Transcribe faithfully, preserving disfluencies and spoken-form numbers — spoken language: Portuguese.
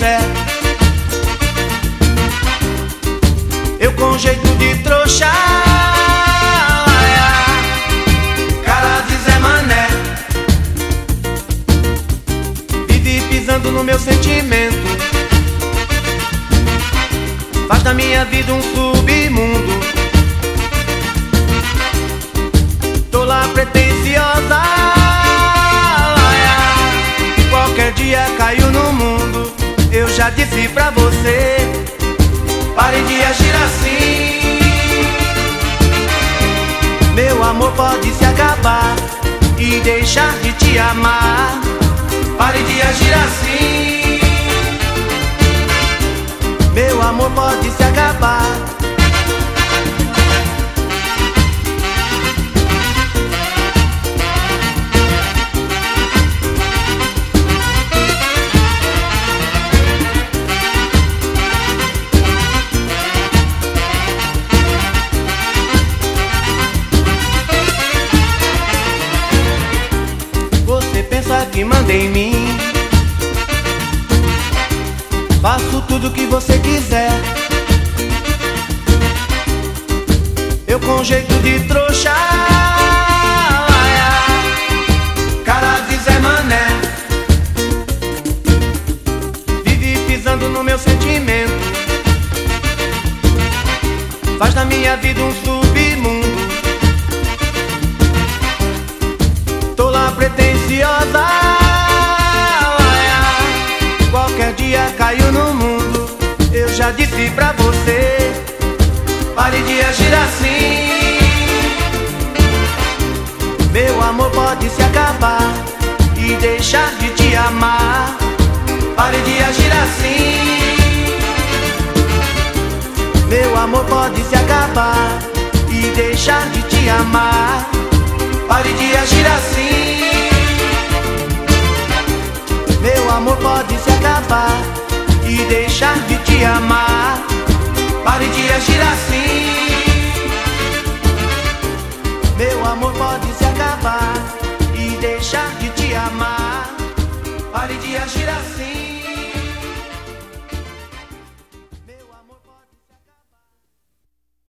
quiser. Eu com jeito de trouxa, cara de Zé Mané, vive pisando no meu sentimento, faz da minha vida um submundo. Tô lá pretensiosa, qualquer dia caiu no mundo. Eu já disse pra você, pare de agir assim. Meu amor pode se acabar e deixar de te amar. Pare de agir assim. Meu amor pode se acabar. Pensa que manda em mim, faço tudo que você quiser. Eu com jeito de trouxa, cara de Zé Mané, vive pisando no meu sentimento, faz da minha vida um submundo. Tô lá pretensiosa, qualquer dia caiu no mundo. Eu já disse pra você, pare de agir assim. Meu amor pode se acabar e deixar de te amar. Pare de agir assim. Meu amor pode se acabar e deixar de te amar. Pare de agir assim. Meu amor pode se acabar e deixar de te amar. Pare de agir assim. Meu amor pode se acabar e deixar de te amar. Pare de agir assim.